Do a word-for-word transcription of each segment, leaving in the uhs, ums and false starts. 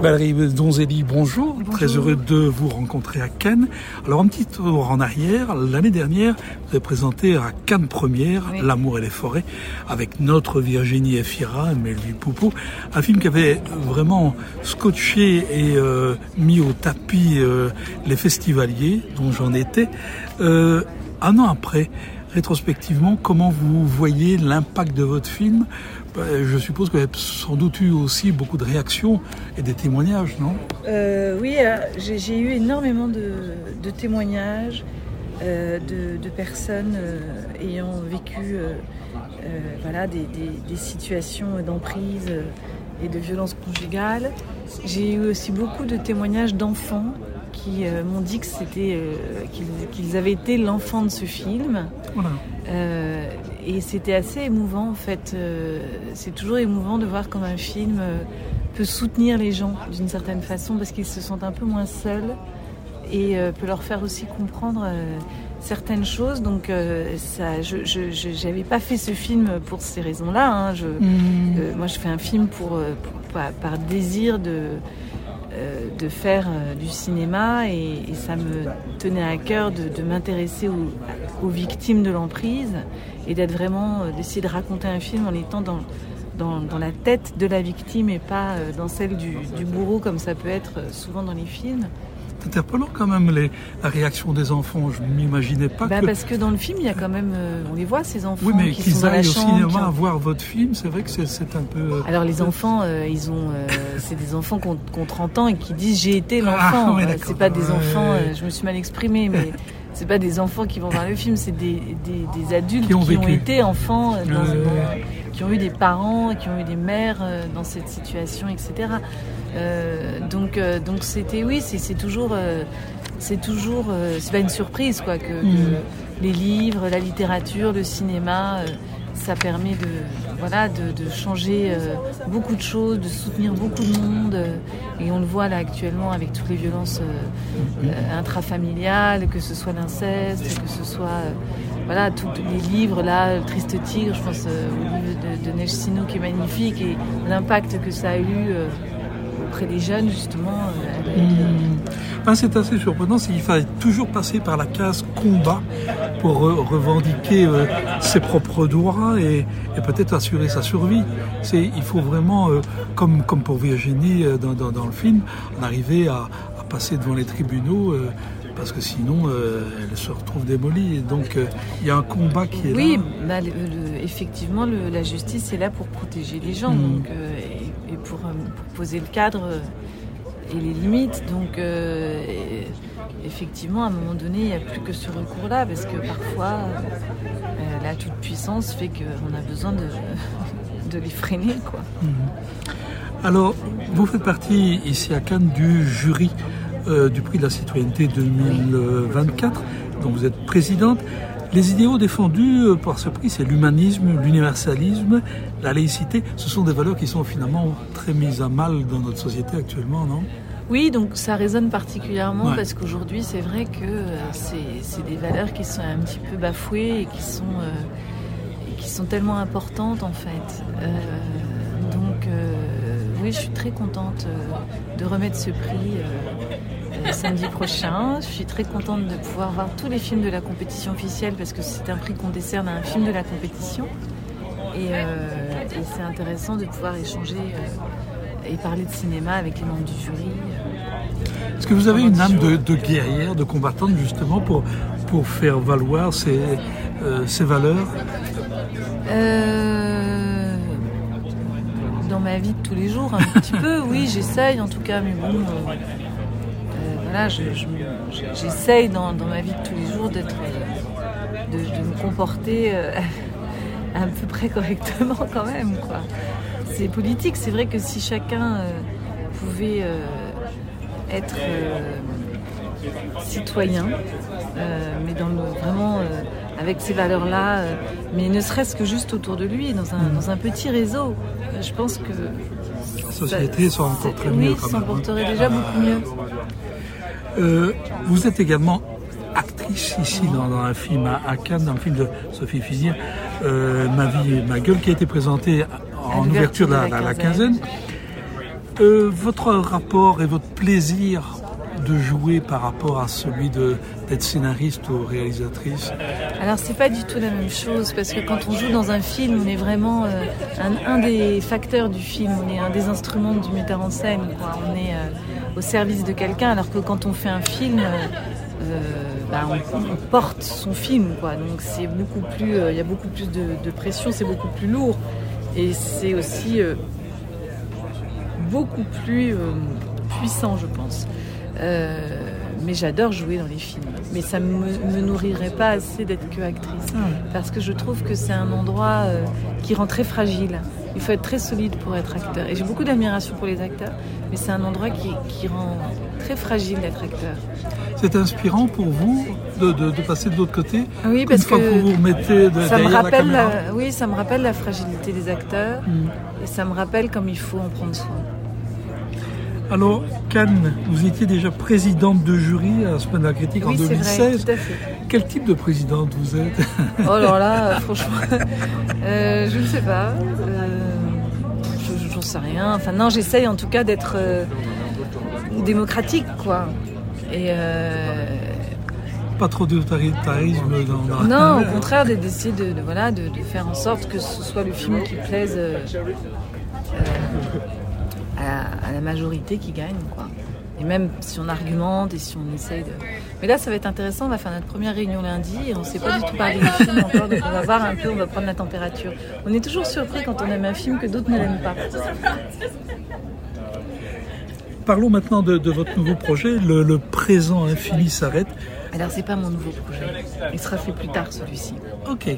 Valérie Donzelli, bonjour. bonjour. Très heureux de vous rencontrer à Cannes. Alors un petit tour en arrière, l'année dernière, vous avez présenté à Cannes Première, oui. L'amour et les forêts, avec notre Virginie Efira, Melville Poupeau, un film qui avait vraiment scotché et euh, mis au tapis euh, les festivaliers, dont j'en étais. Euh, un an après, rétrospectivement, comment vous voyez l'impact de votre film ? Je suppose que vous avez sans doute eu aussi beaucoup de réactions et des témoignages, non ? euh, Oui, euh, j'ai, j'ai eu énormément de, de témoignages euh, de, de personnes euh, ayant vécu euh, euh, voilà, des, des, des situations d'emprise et de violence conjugale. J'ai eu aussi beaucoup de témoignages d'enfants qui euh, m'ont dit que c'était, euh, qu'ils, qu'ils avaient été l'enfant de ce film. Voilà. Euh, et c'était assez émouvant en fait. Euh, c'est toujours émouvant de voir comment un film euh, peut soutenir les gens d'une certaine façon parce qu'ils se sentent un peu moins seuls et euh, peut leur faire aussi comprendre euh, certaines choses. Donc euh, ça, je, je, je j'avais pas fait ce film pour ces raisons-là. Hein. Je, mmh. euh, moi, je fais un film pour, pour par, par désir de de faire du cinéma et, et ça me tenait à cœur de, de m'intéresser aux, aux victimes de l'emprise et d'être vraiment, d'essayer de raconter un film en étant dans, dans, dans la tête de la victime et pas dans celle du, du bourreau comme ça peut être souvent dans les films. C'est interpellant quand même les, la réaction des enfants. Je ne m'imaginais pas bah que... Parce que dans le film, il y a quand même... Euh, on les voit, ces enfants oui, mais qui qu'ils sont dans la chambre. Qu'ils aillent au cinéma ont... à voir votre film, c'est vrai que c'est, c'est un peu... Alors les enfants, euh, ils ont, euh, c'est des enfants qui ont, qui ont trente ans et qui disent « j'ai été l'enfant ah, ». Oui, c'est pas des enfants, euh, je me suis mal exprimée, mais c'est pas des enfants qui vont voir le film, c'est des, des, des adultes qui ont, qui ont été enfants, dans, euh... dans, qui ont eu des parents, qui ont eu des mères euh, dans cette situation, et cetera. Euh, donc, euh, donc c'était, oui, c'est, c'est toujours... Euh, c'est toujours, euh, c'est pas une surprise quoi, que, mmh. que les livres, la littérature, le cinéma, euh, ça permet de, voilà, de, de changer euh, beaucoup de choses, de soutenir beaucoup de monde, euh, et on le voit là actuellement avec toutes les violences euh, euh, intrafamiliales, que ce soit l'inceste, que ce soit euh, voilà tous les livres là, le Triste Tigre, je pense euh, au livre de, de Neige Sino qui est magnifique et l'impact que ça a eu euh, auprès des jeunes justement. Euh, mmh. Enfin, c'est assez surprenant, c'est qu'il fallait toujours passer par la case combat pour re- revendiquer euh, ses propres droits et, et peut-être assurer sa survie. C'est, il faut vraiment, euh, comme, comme pour Virginie euh, dans, dans, dans le film, en arriver à, à passer devant les tribunaux euh, parce que sinon euh, elle se retrouve démolie. Et donc euh, il y a un combat qui est oui, là. Oui, bah, le, le, effectivement, le, la justice est là pour protéger les gens mmh. donc, euh, et, et pour, euh, pour poser le cadre. Euh, et les limites, donc euh, effectivement à un moment donné il n'y a plus que ce recours-là parce que parfois euh, la toute-puissance fait qu'on a besoin de, de les freiner quoi. Mmh. Alors vous faites partie ici à Cannes du jury euh, du prix de la citoyenneté deux mille vingt-quatre dont vous êtes présidente. Les idéaux défendus par ce prix, c'est l'humanisme, l'universalisme, la laïcité. Ce sont des valeurs qui sont finalement très mises à mal dans notre société actuellement, non ? Oui, donc ça résonne particulièrement ouais. parce qu'aujourd'hui, c'est vrai que euh, c'est, c'est des valeurs qui sont un petit peu bafouées et qui sont, euh, et qui sont tellement importantes en fait. Euh, donc euh, oui, je suis très contente euh, de remettre ce prix euh, euh, samedi prochain. Je suis très contente de pouvoir voir tous les films de la compétition officielle parce que c'est un prix qu'on décerne à un film de la compétition. Et, euh, et c'est intéressant de pouvoir échanger euh, et parler de cinéma avec les membres du jury. Euh, Est-ce que vous avez une âme de, de guerrière, de combattante justement pour, pour faire valoir ces, euh, ces valeurs euh, Dans ma vie de tous les jours, un petit peu, oui, j'essaye en tout cas, mais bon... Euh, Voilà, je, je, j'essaye dans, dans ma vie de tous les jours d'être, de, de me comporter euh, à peu près correctement quand même, quoi. C'est politique, c'est vrai que si chacun euh, pouvait euh, être euh, citoyen, euh, mais dans le, vraiment euh, avec ces valeurs-là, euh, mais ne serait-ce que juste autour de lui, dans un, dans un petit réseau, euh, je pense que la société s'en porterait mieux. Oui, s'en porterait déjà beaucoup mieux. Euh, vous êtes également actrice ici dans, dans un film à, à Cannes, dans le film de Sophie Fizir, euh, Ma vie et ma gueule, qui a été présenté en ouverture de la, la, la quinzaine. Euh, votre rapport et votre plaisir de jouer par rapport à celui de, d'être scénariste ou réalisatrice? Alors c'est pas du tout la même chose, parce que quand on joue dans un film, on est vraiment euh, un, un des facteurs du film, on est un des instruments du metteur en scène, quoi. On est euh, au service de quelqu'un, alors que quand on fait un film, euh, euh, bah, on, on porte son film, quoi. Donc c'est beaucoup plus, euh, il y a beaucoup plus de, de pression, c'est beaucoup plus lourd, et c'est aussi euh, beaucoup plus euh, puissant, je pense. Euh, mais j'adore jouer dans les films. Mais ça ne me, me nourrirait pas assez d'être que actrice. Parce que je trouve que c'est un endroit euh, qui rend très fragile. Il faut être très solide pour être acteur. Et j'ai beaucoup d'admiration pour les acteurs, mais c'est un endroit qui, qui rend très fragile d'être acteur. C'est inspirant pour vous de, de, de passer de l'autre côté? Oui, parce Une fois que, que vous vous remettez de, ça me derrière rappelle la caméra. la, oui, ça me rappelle la fragilité des acteurs. Mm. Et ça me rappelle comme il faut en prendre soin. Alors, Cannes, vous étiez déjà présidente de jury à la Semaine de la Critique oui, en deux mille seize. C'est vrai, tout à fait. Quel type de présidente vous êtes? Oh alors là, franchement, euh, je ne sais pas. Euh, je n'en sais rien. Enfin non, j'essaye en tout cas d'être euh, démocratique, quoi. Et euh... pas trop d'autoritarisme dans, dans non, au contraire, d'essayer de, de, voilà, de, de faire en sorte que ce soit le film qui plaise euh, euh, à, à la majorité qui gagne, quoi. Et même si on argumente et si on essaye de... Mais là, ça va être intéressant, on va faire notre première réunion lundi et on ne sait pas du tout parler du film encore, donc on va voir un peu, on va prendre la température. On est toujours surpris quand on aime un film que d'autres ne l'aiment pas. Parlons maintenant de, de votre nouveau projet, le, le présent infini s'arrête. Alors, c'est pas mon nouveau projet, il sera fait plus tard, celui-ci. Ok.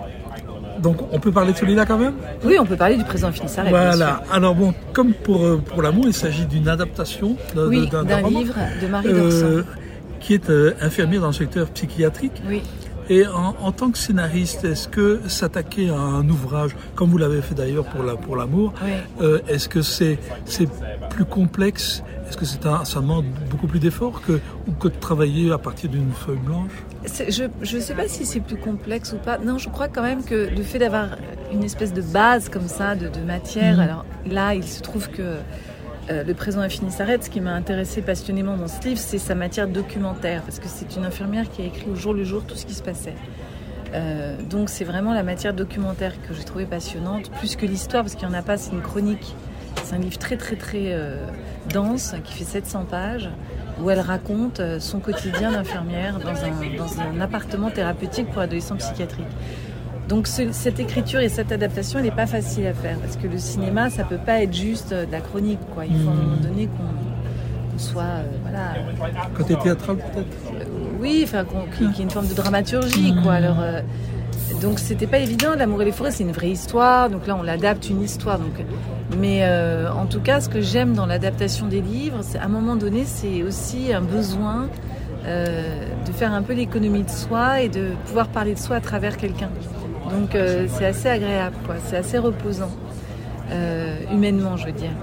Donc, on peut parler de celui-là quand même? Oui, on peut parler du présent infini s'arrête. Voilà. Alors bon, comme pour, pour l'amour, il s'agit d'une adaptation de, oui, d'un, d'un, d'un livre de Marie Dorsan. Euh, qui est euh, infirmière dans le secteur psychiatrique. Oui. Et en, en tant que scénariste, est-ce que s'attaquer à un ouvrage, comme vous l'avez fait d'ailleurs pour, la, pour l'amour, oui. euh, est-ce que c'est, c'est plus complexe? Est-ce que c'est un, ça demande beaucoup plus d'efforts que, ou que de travailler à partir d'une feuille blanche? c'est, Je ne sais pas si c'est plus complexe ou pas. Non, je crois quand même que le fait d'avoir une espèce de base comme ça, de, de matière, mmh. alors là, il se trouve que Euh, le présent infini s'arrête. Ce qui m'a intéressé passionnément dans ce livre, c'est sa matière documentaire, parce que c'est une infirmière qui a écrit au jour le jour tout ce qui se passait. Euh, donc c'est vraiment la matière documentaire que j'ai trouvée passionnante, plus que l'histoire, parce qu'il n'y en a pas, c'est une chronique. C'est un livre très très très euh, dense, qui fait sept cents pages, où elle raconte euh, son quotidien d'infirmière dans un, dans un appartement thérapeutique pour adolescents psychiatriques. Donc ce, cette écriture et cette adaptation, elle n'est pas facile à faire, parce que le cinéma, ça ne peut pas être juste de la chronique, quoi. Il faut à un moment donné qu'on, qu'on soit... Euh, voilà. Côté théâtral, peut-être euh, Oui, enfin, qu'on, qu'il, qu'il y ait une forme de dramaturgie, quoi. Alors, euh, donc c'était pas évident. L'amour et les forêts, c'est une vraie histoire, donc là on l'adapte une histoire. Donc, mais euh, en tout cas, ce que j'aime dans l'adaptation des livres, c'est, à un moment donné, c'est aussi un besoin euh, de faire un peu l'économie de soi et de pouvoir parler de soi à travers quelqu'un. Donc euh, c'est assez agréable, quoi. C'est assez reposant, euh, humainement, je veux dire.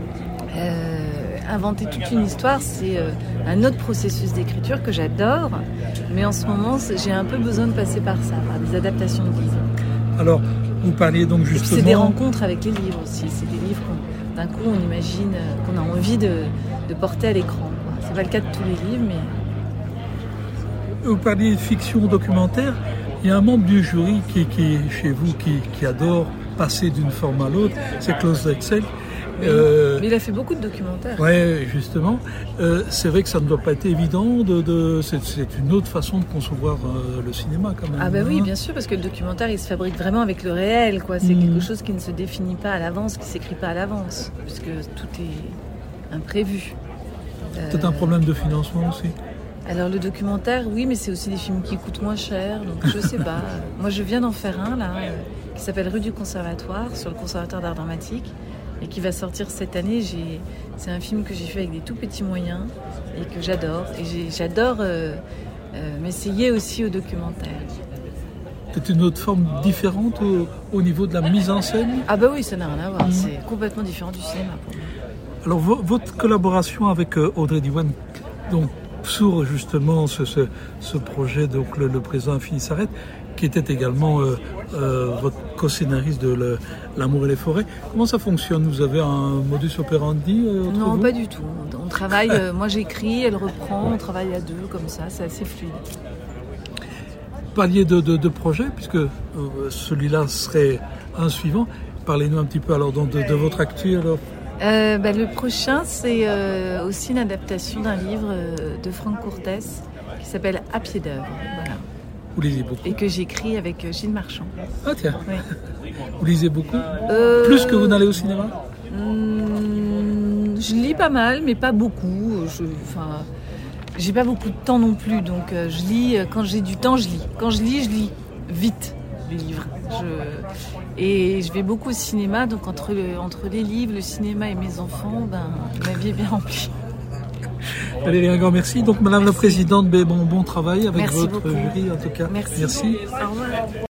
Euh, inventer toute une histoire, c'est euh, un autre processus d'écriture que j'adore, mais en ce moment, j'ai un peu besoin de passer par ça, par des adaptations de livres. Alors, vous parliez donc justement... Et puis c'est des rencontres avec les livres aussi. C'est des livres qu'on, d'un coup, on imagine, qu'on a envie de, de porter à l'écran, quoi. C'est pas le cas de tous les livres, mais... Vous parliez de fiction documentaire. Il y a un membre du jury qui, qui chez vous, qui, qui adore passer d'une forme à l'autre, c'est Klaus Drexel. Oui, euh, mais il a fait beaucoup de documentaires. Oui, justement. Euh, c'est vrai que ça ne doit pas être évident. De, de, c'est, c'est une autre façon de concevoir euh, le cinéma, quand même. Ah bah oui, bien sûr, parce que le documentaire, il se fabrique vraiment avec le réel, quoi. C'est mmh. quelque chose qui ne se définit pas à l'avance, qui ne s'écrit pas à l'avance, puisque tout est imprévu. Peut-être euh... un problème de financement aussi. Alors le documentaire, oui, mais c'est aussi des films qui coûtent moins cher, donc je sais pas. Moi, je viens d'en faire un, là, euh, qui s'appelle Rue du Conservatoire, sur le Conservatoire d'art dramatique, et qui va sortir cette année. J'ai... C'est un film que j'ai fait avec des tout petits moyens, et que j'adore. Et j'ai... j'adore euh, euh, m'essayer aussi au documentaire. C'est une autre forme différente au, au niveau de la mise en scène? Ah bah oui, ça n'a rien à voir, mmh. c'est complètement différent du cinéma pour moi. Alors, v- votre collaboration avec euh, Audrey Diwan, donc, sur justement ce, ce, ce projet, donc le, le présent infini s'arrête. qui était également euh, euh, votre co-scénariste de le, L'amour et les forêts. Comment ça fonctionne? Vous avez un modus operandi euh, entre Non, vous? pas du tout. On travaille, euh, moi j'écris, elle reprend, on travaille à deux comme ça, c'est assez fluide. Vous parliez de, de, de projet, puisque euh, celui-là serait un suivant. Parlez-nous un petit peu alors donc, de, de votre actu alors. Euh, bah, le prochain, c'est euh, aussi une adaptation d'un livre euh, de Franck Courtès qui s'appelle À pied d'œuvre. Voilà. Vous lisez beaucoup. Et que j'écris avec Gilles Marchand. Ah tiens, Oui. vous lisez beaucoup Euh, Plus que vous n'allez au cinéma hum, Je lis pas mal, mais pas beaucoup. Je, enfin, j'ai pas beaucoup de temps non plus, donc euh, je lis, quand j'ai du temps, je lis. Quand je lis, je lis vite les livres. Je, et je vais beaucoup au cinéma, donc entre, le, entre les livres, le cinéma et mes enfants, ben, ma vie est bien remplie. Valérie, un grand merci. Donc, Madame Merci. la Présidente, ben, bon, bon travail avec Merci votre beaucoup. jury en tout cas. Merci. Merci. Au revoir.